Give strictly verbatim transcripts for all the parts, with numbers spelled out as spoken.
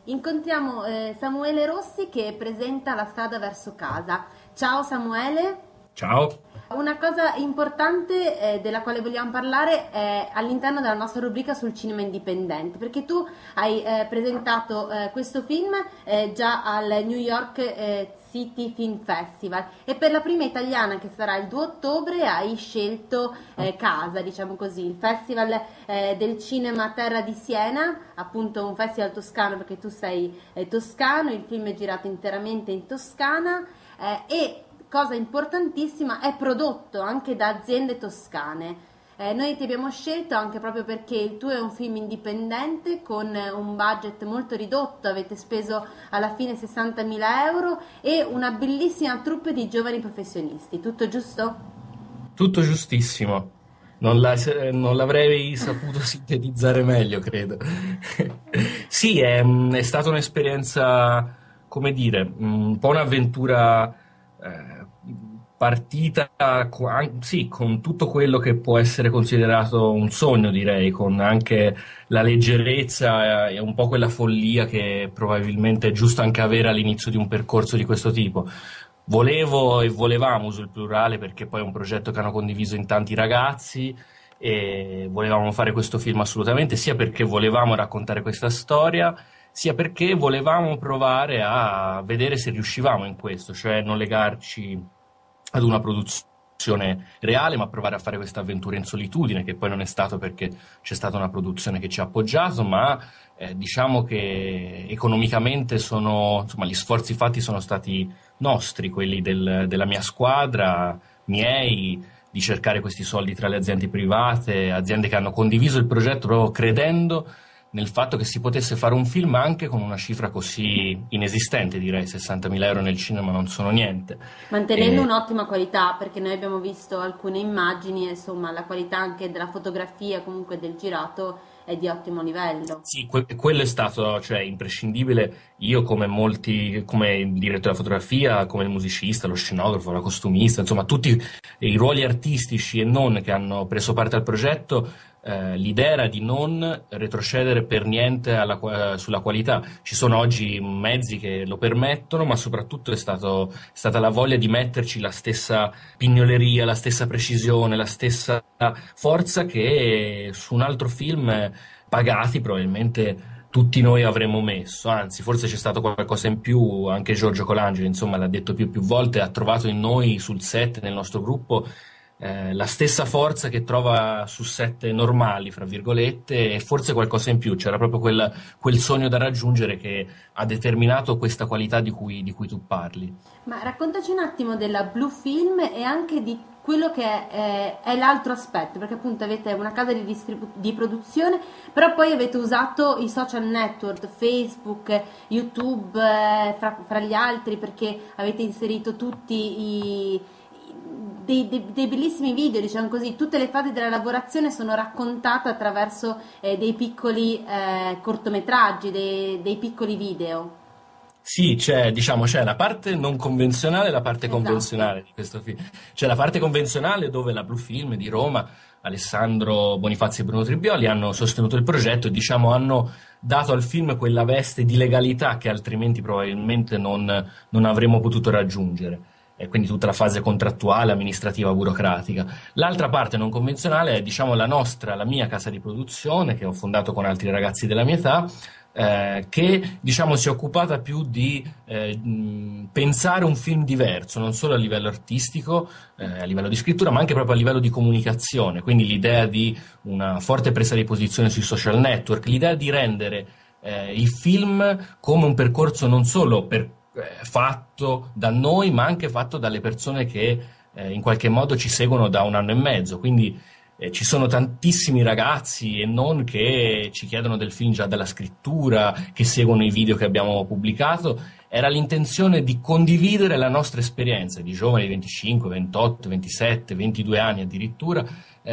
Incontriamo eh, Samuele Rossi che presenta La strada verso casa. Ciao Samuele. Ciao. Una cosa importante eh, della quale vogliamo parlare è all'interno della nostra rubrica sul cinema indipendente, perché tu hai eh, presentato eh, questo film eh, già al New York eh, City Film Festival e per la prima italiana, che sarà il due ottobre, hai scelto eh, Casa, diciamo così, il festival eh, del cinema Terra di Siena, appunto un festival toscano perché tu sei eh, toscano, il film è girato interamente in Toscana eh, e cosa importantissima, è prodotto anche da aziende toscane. Eh, noi ti abbiamo scelto anche proprio perché il tuo è un film indipendente con un budget molto ridotto, avete speso alla fine sessantamila euro e una bellissima troupe di giovani professionisti, tutto giusto? Tutto giustissimo. Non, la- non l'avrei saputo sintetizzare meglio, credo. Sì, è, è stata un'esperienza, come dire, un po' un'avventura eh, partita co- an- sì, con tutto quello che può essere considerato un sogno, direi, con anche la leggerezza e un po' quella follia che probabilmente è giusto anche avere all'inizio di un percorso di questo tipo. Volevo e volevamo, uso il plurale perché poi è un progetto che hanno condiviso in tanti ragazzi e volevamo fare questo film assolutamente, sia perché volevamo raccontare questa storia, sia perché volevamo provare a vedere se riuscivamo in questo, cioè non legarci ad una produzione reale, ma provare a fare questa avventura in solitudine, che poi non è stato perché c'è stata una produzione che ci ha appoggiato, ma eh, diciamo che economicamente sono, insomma, gli sforzi fatti sono stati nostri, quelli del- della mia squadra, miei, di cercare questi soldi tra le aziende private, aziende che hanno condiviso il progetto proprio credendo nel fatto che si potesse fare un film anche con una cifra così inesistente, direi sessantamila euro nel cinema non sono niente. Mantenendo E, un'ottima qualità, perché noi abbiamo visto alcune immagini e insomma la qualità anche della fotografia, comunque del girato, è di ottimo livello. Sì, que- quello è stato, cioè, imprescindibile. Io, come molti, come il direttore della fotografia, come il musicista, lo scenografo, la costumista, insomma, tutti i ruoli artistici e non che hanno preso parte al progetto, eh, l'idea era di non retrocedere per niente alla qua- sulla qualità. Ci sono oggi mezzi che lo permettono, ma soprattutto è stato, è stata la voglia di metterci la stessa pignoleria, la stessa precisione, la stessa forza che su un altro film pagati probabilmente tutti noi avremmo messo, anzi forse c'è stato qualcosa in più, anche Giorgio Colangelo insomma l'ha detto più e più volte, ha trovato in noi sul set, nel nostro gruppo, eh, la stessa forza che trova su set normali, fra virgolette, e forse qualcosa in più, c'era proprio quel, quel sogno da raggiungere che ha determinato questa qualità di cui, di cui tu parli. Ma raccontaci un attimo della Blue Film e anche di quello che è, è l'altro aspetto, perché appunto avete una casa di, distribu- di produzione, però poi avete usato i social network, Facebook, YouTube, eh, fra, fra gli altri, perché avete inserito tutti i, i- dei, dei- dei bellissimi video, diciamo così, tutte le fasi della lavorazione sono raccontate attraverso eh, dei piccoli eh, cortometraggi, dei, dei piccoli video. Sì, c'è, diciamo, c'è la parte non convenzionale e la parte Esatto. convenzionale di questo film. C'è la parte convenzionale dove la Blue Film di Roma, Alessandro Bonifazzi e Bruno Tribbioli hanno sostenuto il progetto e diciamo hanno dato al film quella veste di legalità che altrimenti probabilmente non, non avremmo potuto raggiungere. E quindi tutta la fase contrattuale, amministrativa, burocratica. L'altra parte non convenzionale è, diciamo, la nostra, la mia casa di produzione, che ho fondato con altri ragazzi della mia età, eh, che diciamo si è occupata più di eh, mh, pensare un film diverso, non solo a livello artistico, eh, a livello di scrittura, ma anche proprio a livello di comunicazione. Quindi l'idea di una forte presa di posizione sui social network, l'idea di rendere eh, il film come un percorso non solo per, eh, fatto da noi, ma anche fatto dalle persone che eh, in qualche modo ci seguono da un anno e mezzo. Quindi eh, ci sono tantissimi ragazzi e non che ci chiedono del film già dalla scrittura, che seguono i video che abbiamo pubblicato. Era l'intenzione di condividere la nostra esperienza di giovani di venticinque, ventotto, ventisette, ventidue anni addirittura,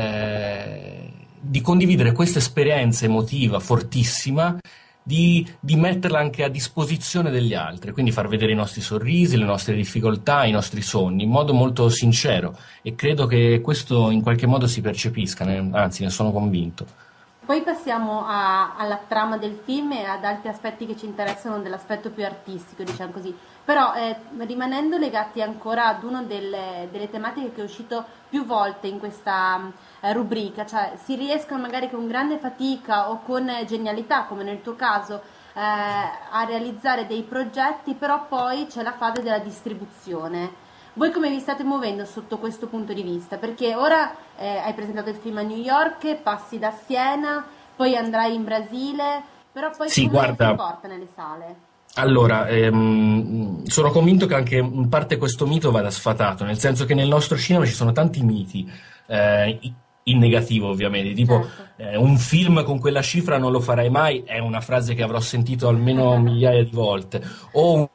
eh, di condividere questa esperienza emotiva fortissima, di, di metterla anche a disposizione degli altri, quindi far vedere i nostri sorrisi, le nostre difficoltà, i nostri sogni, in modo molto sincero e credo che questo in qualche modo si percepisca, ne- anzi ne sono convinto. Poi passiamo a- alla trama del film e ad altri aspetti che ci interessano dell'aspetto più artistico, diciamo così. Però eh, rimanendo legati ancora ad una delle, delle tematiche che è uscito più volte in questa eh, rubrica, cioè si riescono magari con grande fatica o con eh, genialità, come nel tuo caso, eh, a realizzare dei progetti, però poi c'è la fase della distribuzione. Voi come vi state muovendo sotto questo punto di vista? Perché ora eh, hai presentato il film a New York, passi da Siena, poi andrai in Brasile, però poi Sì, come si guarda, porta nelle sale? allora, ehm, sono convinto che anche in parte questo mito vada sfatato, nel senso che nel nostro cinema ci sono tanti miti, eh, in negativo ovviamente, tipo Certo. eh, un film con quella cifra non lo farai mai, è una frase che avrò sentito almeno migliaia di volte, o,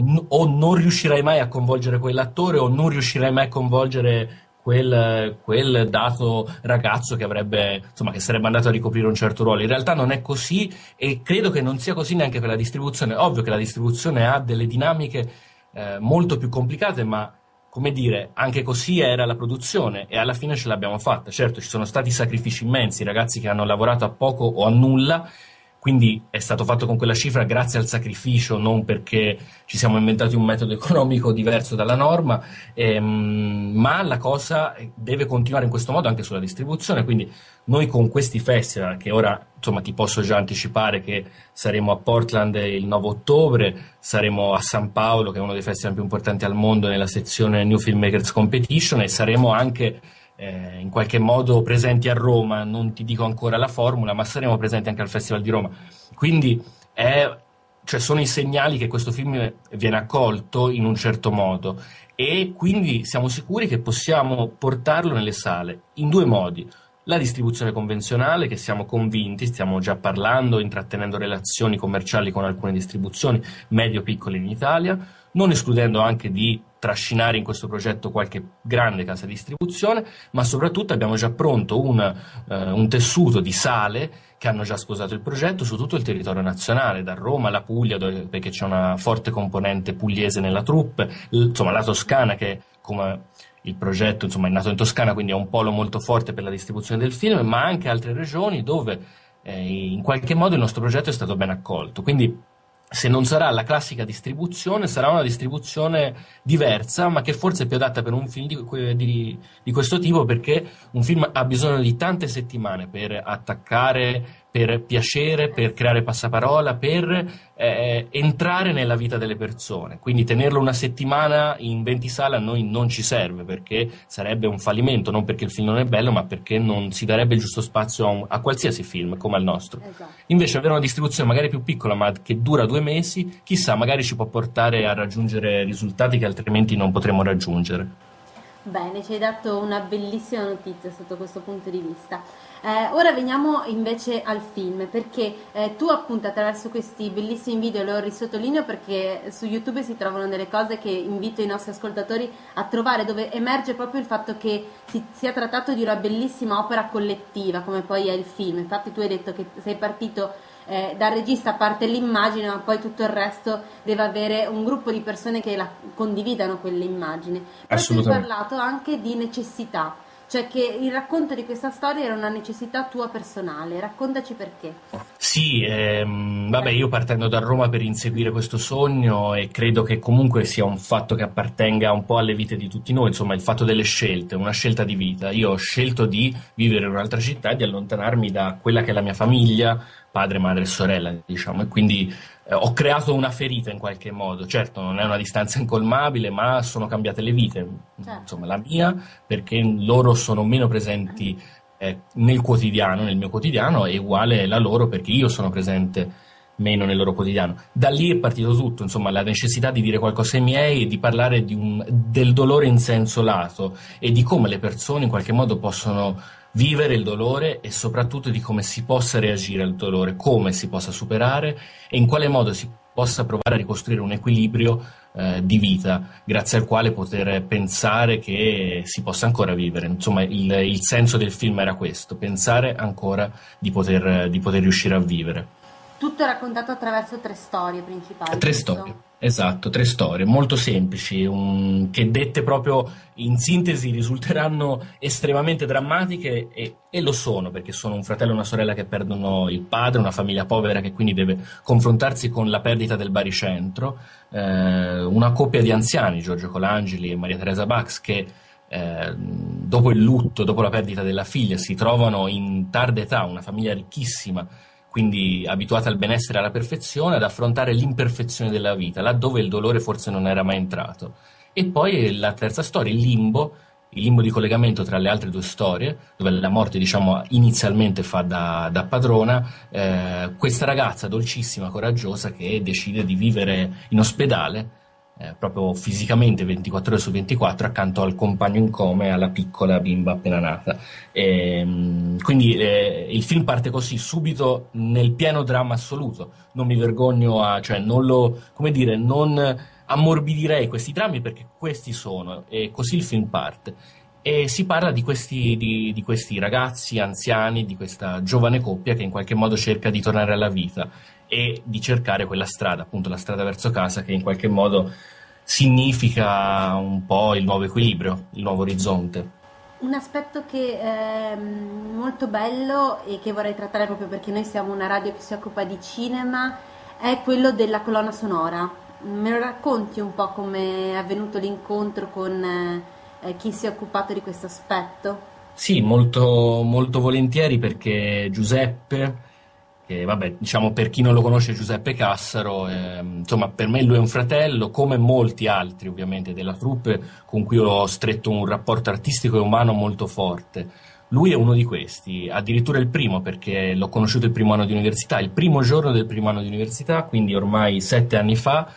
o non riuscirai mai a coinvolgere quell'attore, o non riuscirai mai a coinvolgere quel, quel dato ragazzo che avrebbe, insomma, che sarebbe andato a ricoprire un certo ruolo. In realtà non è così e credo che non sia così neanche per la distribuzione. Ovvio che la distribuzione ha delle dinamiche eh, molto più complicate, ma come dire, anche così era la produzione e alla fine ce l'abbiamo fatta. Certo, ci sono stati sacrifici immensi, ragazzi che hanno lavorato a poco o a nulla, quindi è stato fatto con quella cifra grazie al sacrificio, non perché ci siamo inventati un metodo economico diverso dalla norma, ehm, ma la cosa deve continuare in questo modo anche sulla distribuzione, quindi noi con questi festival, che ora insomma ti posso già anticipare che saremo a Portland il nove ottobre, saremo a San Paolo, che è uno dei festival più importanti al mondo, nella sezione New Filmmakers Competition, e saremo anche eh, in qualche modo presenti a Roma, non ti dico ancora la formula, ma saremo presenti anche al Festival di Roma. Quindi è, cioè sono i segnali che questo film viene accolto in un certo modo e quindi siamo sicuri che possiamo portarlo nelle sale in due modi. La distribuzione convenzionale, che siamo convinti, stiamo già parlando, intrattenendo relazioni commerciali con alcune distribuzioni medio-piccole in Italia, non escludendo anche di trascinare in questo progetto qualche grande casa di distribuzione, ma soprattutto abbiamo già pronto un, eh, un tessuto di sale che hanno già sposato il progetto su tutto il territorio nazionale, da Roma alla Puglia, dove, perché c'è una forte componente pugliese nella troupe, l- insomma la Toscana che come il progetto insomma, è nato in Toscana, quindi è un polo molto forte per la distribuzione del film, ma anche altre regioni dove eh, in qualche modo il nostro progetto è stato ben accolto. Quindi se non sarà la classica distribuzione, sarà una distribuzione diversa, ma che forse è più adatta per un film di, di, di questo tipo, perché un film ha bisogno di tante settimane per attaccare, per piacere, per creare passaparola, per eh, entrare nella vita delle persone. Quindi tenerlo una settimana in venti sale a noi non ci serve, perché sarebbe un fallimento, non perché il film non è bello, ma perché non si darebbe il giusto spazio a, un, a qualsiasi film come al nostro. Esatto. Invece avere una distribuzione magari più piccola, ma che dura due mesi, chissà, magari ci può portare a raggiungere risultati che altrimenti non potremmo raggiungere. Bene, ci hai dato una bellissima notizia sotto questo punto di vista. Eh, ora veniamo invece al film, perché eh, tu appunto attraverso questi bellissimi video, lo risottolineo perché su YouTube si trovano delle cose che invito i nostri ascoltatori a trovare, dove emerge proprio il fatto che si sia trattato di una bellissima opera collettiva, come poi è il film. Infatti tu hai detto che sei partito eh, dal regista, a parte l'immagine, ma poi tutto il resto deve avere un gruppo di persone che la condividano quell'immagine. Però tu hai Assolutamente. parlato anche di necessità, cioè che il racconto di questa storia era una necessità tua personale. Raccontaci perché. Sì, ehm, vabbè, io partendo da Roma per inseguire questo sogno e credo che comunque sia un fatto che appartenga un po' alle vite di tutti noi, insomma il fatto delle scelte, una scelta di vita. Io ho scelto di vivere in un'altra città e di allontanarmi da quella che è la mia famiglia, padre, madre e sorella, diciamo, e quindi eh, ho creato una ferita in qualche modo. Certo, non è una distanza incolmabile, ma sono cambiate le vite, Certo. insomma la mia, perché loro sono meno presenti eh, nel quotidiano, nel mio quotidiano, è uguale la loro perché io sono presente meno nel loro quotidiano. Da lì è partito tutto, insomma, la necessità di dire qualcosa ai miei e di parlare di un, del dolore in senso lato e di come le persone in qualche modo possono vivere il dolore e soprattutto di come si possa reagire al dolore, come si possa superare e in quale modo si possa provare a ricostruire un equilibrio eh, di vita, grazie al quale poter pensare che si possa ancora vivere. Insomma, il, il senso del film era questo, pensare ancora di poter, di poter riuscire a vivere. Tutto è raccontato attraverso tre storie principali, Tre giusto? storie, esatto, tre storie molto semplici, un- che dette proprio in sintesi risulteranno estremamente drammatiche e, e lo sono, perché sono un fratello e una sorella che perdono il padre, una famiglia povera che quindi deve confrontarsi con la perdita del baricentro, eh, una coppia di anziani, Giorgio Colangeli e Maria Teresa Bax, che eh, dopo il lutto, dopo la perdita della figlia, si trovano in tarda età, una famiglia ricchissima, quindi abituata al benessere e alla perfezione, ad affrontare l'imperfezione della vita, laddove il dolore forse non era mai entrato. E poi la terza storia, il limbo, il limbo di collegamento tra le altre due storie, dove la morte, diciamo, inizialmente fa da, da padrona, eh, questa ragazza dolcissima, coraggiosa, che decide di vivere in ospedale, eh, proprio fisicamente ventiquattro ore su ventiquattro, accanto al compagno in coma e alla piccola bimba appena nata. E, quindi eh, il film parte così, subito nel pieno dramma assoluto. Non mi vergogno a, cioè non lo, come dire, non ammorbidirei questi drammi perché questi sono, e così il film parte. E si parla di questi, di, di questi ragazzi anziani, di questa giovane coppia che in qualche modo cerca di tornare alla vita e di cercare quella strada, appunto la strada verso casa, che in qualche modo significa un po' il nuovo equilibrio, il nuovo orizzonte. Un aspetto che è mm, molto bello e che vorrei trattare proprio perché noi siamo una radio che si occupa di cinema è quello della colonna sonora. Me lo racconti un po' come è avvenuto l'incontro con eh, eh, chi si è occupato di questo aspetto? Sì, molto, molto volentieri perché Giuseppe, che vabbè, diciamo per chi non lo conosce, Giuseppe Cassaro, ehm, insomma per me lui è un fratello, come molti altri ovviamente della troupe con cui ho stretto un rapporto artistico e umano molto forte. Lui è uno di questi, addirittura il primo perché l'ho conosciuto il primo anno di università, il primo giorno del primo anno di università, quindi ormai sette anni fa,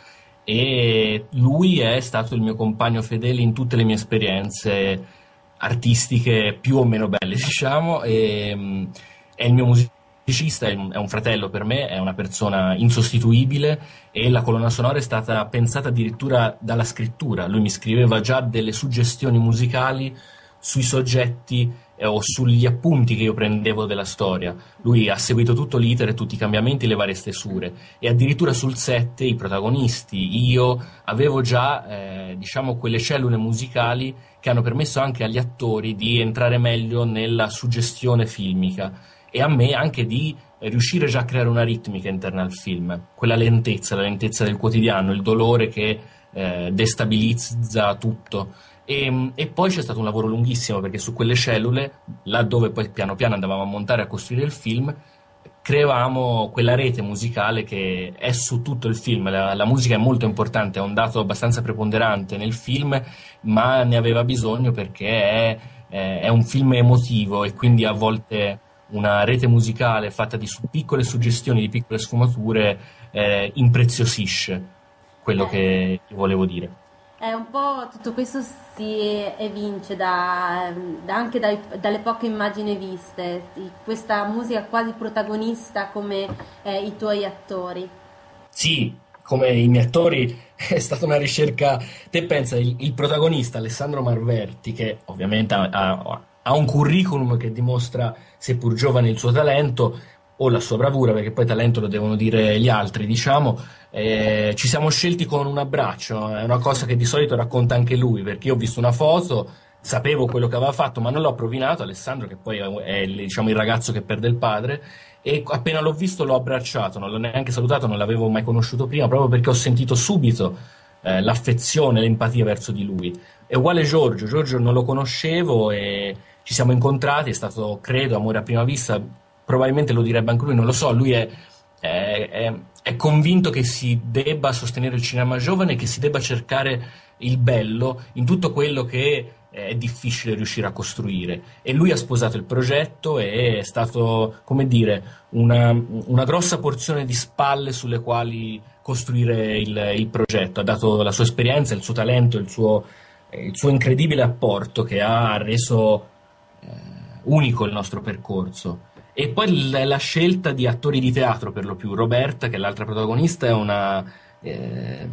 e lui è stato il mio compagno fedele in tutte le mie esperienze artistiche più o meno belle, diciamo, e, mh, è il mio musicista, è un, è un fratello per me, è una persona insostituibile e la colonna sonora è stata pensata addirittura dalla scrittura. Lui mi scriveva già delle suggestioni musicali sui soggetti eh, o sugli appunti che io prendevo della storia. Lui ha seguito tutto l'iter e tutti i cambiamenti e le varie stesure e addirittura sul set i protagonisti, io avevo già eh, diciamo quelle cellule musicali che hanno permesso anche agli attori di entrare meglio nella suggestione filmica e a me anche di riuscire già a creare una ritmica interna al film, quella lentezza, la lentezza del quotidiano, il dolore che eh, destabilizza tutto. E, e poi c'è stato un lavoro lunghissimo perché su quelle cellule, là dove poi piano piano andavamo a montare e a costruire il film, creavamo quella rete musicale che è su tutto il film. La, la musica è molto importante, è un dato abbastanza preponderante nel film, ma ne aveva bisogno perché è, è, è un film emotivo e quindi a volte una rete musicale fatta di su- piccole suggestioni, di piccole sfumature, eh, impreziosisce quello Eh, che volevo dire. È un po' tutto questo si evince da, da- anche dai- dalle poche immagini viste, di questa musica quasi protagonista come eh, i tuoi attori. Sì, come i miei attori è stata una ricerca. Te pensa, il, il protagonista Alessandro Marverti, che ovviamente ha, ha- ha un curriculum che dimostra, seppur giovane, il suo talento o la sua bravura, perché poi talento lo devono dire gli altri, diciamo. Eh, ci siamo scelti con un abbraccio, è una cosa che di solito racconta anche lui, perché io ho visto una foto, sapevo quello che aveva fatto, ma non l'ho provinato. Alessandro, che poi è il, diciamo, il ragazzo che perde il padre, e appena l'ho visto l'ho abbracciato, non l'ho neanche salutato, non l'avevo mai conosciuto prima, proprio perché ho sentito subito eh, l'affezione, l'empatia verso di lui. È uguale Giorgio, Giorgio non lo conoscevo e ci siamo incontrati, è stato, credo, amore a prima vista, probabilmente lo direbbe anche lui, non lo so, lui è, è- è- è convinto che si debba sostenere il cinema giovane, che si debba cercare il bello in tutto quello che è difficile riuscire a costruire. E lui ha sposato il progetto e è stato, come dire, una, una grossa porzione di spalle sulle quali costruire il, il progetto. Ha dato la sua esperienza, il suo talento, il suo, eh, il suo incredibile apporto che ha reso eh, unico il nostro percorso. E poi l- la scelta di attori di teatro per lo più. Roberta, che è l'altra protagonista, è una, eh,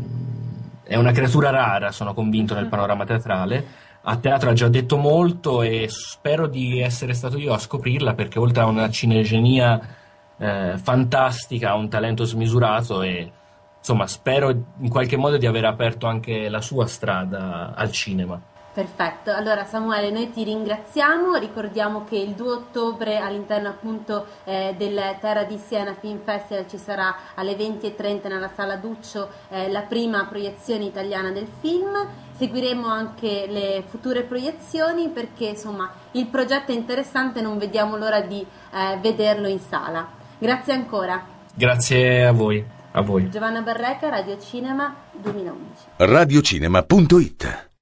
è una creatura rara, sono convinto, nel panorama teatrale. A teatro ha già detto molto e spero di essere stato io a scoprirla perché oltre a una cinegenia eh, fantastica, ha un talento smisurato e insomma spero in qualche modo di aver aperto anche la sua strada al cinema. Perfetto, allora Samuele, noi ti ringraziamo, ricordiamo che il due ottobre all'interno appunto eh, del Terra di Siena Film Festival ci sarà alle venti e trenta nella sala Duccio eh, la prima proiezione italiana del film, seguiremo anche le future proiezioni perché insomma il progetto è interessante e non vediamo l'ora di eh, vederlo in sala. Grazie ancora. Grazie a voi, a voi. Giovanna Barreca, Radio Cinema duemilaundici. radiocinema punto it